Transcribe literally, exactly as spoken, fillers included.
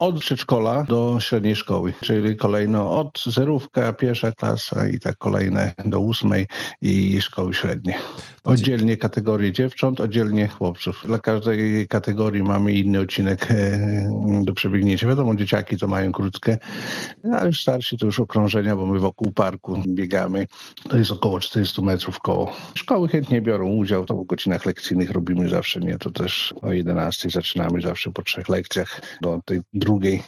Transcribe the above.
od przedszkola do średniej szkoły, czyli kolejno od zerówka, pierwsza klasa i tak kolejne do ósmej i szkoły średnie. Oddzielnie kategorie dziewcząt, oddzielnie chłopców. Dla każdej kategorii mamy inny odcinek do przebiegnięcia. Wiadomo, dzieciaki to mają krótkie, a już starsi to już okrążenia, bo my wokół parku biegamy. To jest około czterysta metrów koło. Szkoły chętnie biorą udział, to w godzinach lekcyjnych robimy zawsze, nie, to też o jedenastej zaczynamy zawsze po trzech lekcjach do tej drugiej